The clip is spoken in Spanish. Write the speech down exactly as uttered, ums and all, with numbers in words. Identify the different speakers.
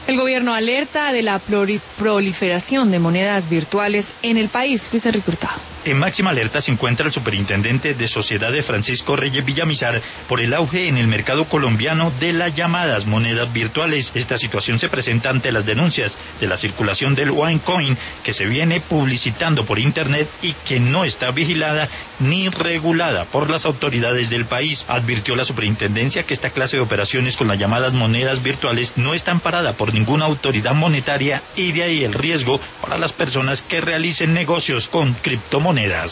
Speaker 1: El gobierno alerta de la proliferación de monedas virtuales en el país. Luis Enrique Hurtado.
Speaker 2: En máxima alerta se encuentra el superintendente de Sociedades Francisco Reyes Villamizar por el auge en el mercado colombiano de las llamadas monedas virtuales. Esta situación se presenta ante las denuncias de la circulación del OneCoin que se viene publicitando por internet y que no está vigilada ni regulada por las autoridades del país. Advirtió la superintendencia que esta clase de operaciones con las llamadas monedas virtuales no está amparada por ninguna autoridad monetaria y de ahí el riesgo para las personas que realicen negocios con criptomonedas.